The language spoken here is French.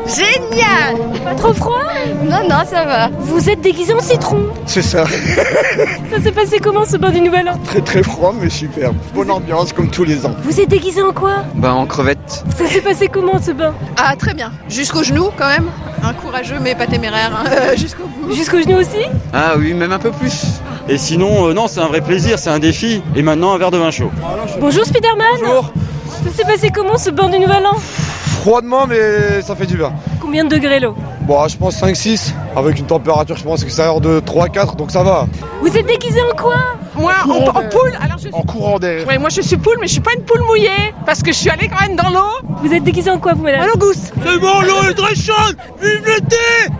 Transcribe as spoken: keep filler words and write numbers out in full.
Génial! Pas trop froid? Non, non, ça va. Vous êtes déguisé en citron. C'est ça. Ça s'est passé comment ce bain du Nouvel An? Très très froid mais superbe. Bonne ambiance comme tous les ans. Vous êtes déguisé en quoi? Bah en crevette. Ça s'est passé comment ce bain? Ah, très bien. Jusqu'aux genoux, quand même. Un courageux, mais pas téméraire. Hein. Euh, jusqu'au bout. Jusqu'aux genoux aussi? Ah oui, même un peu plus. Et sinon, euh, non, c'est un vrai plaisir, c'est un défi. Et maintenant, un verre de vin chaud. Bonjour Spiderman. Bonjour. Ça s'est passé comment ce bain du Nouvel An? Froidement mais ça fait du bien. Combien de degrés l'eau? Bon, je pense cinq six, avec une température je pense extérieure de trois quatre, donc ça va. Vous êtes déguisé en quoi? Moi, en, en poule, alors je suis... En courant d'air. Ouais, moi je suis poule, mais je suis pas une poule mouillée, parce que je suis allée quand même dans l'eau. Vous êtes déguisé en quoi vous madame? En langouste. C'est bon, l'eau est très chaude. Vive l'été!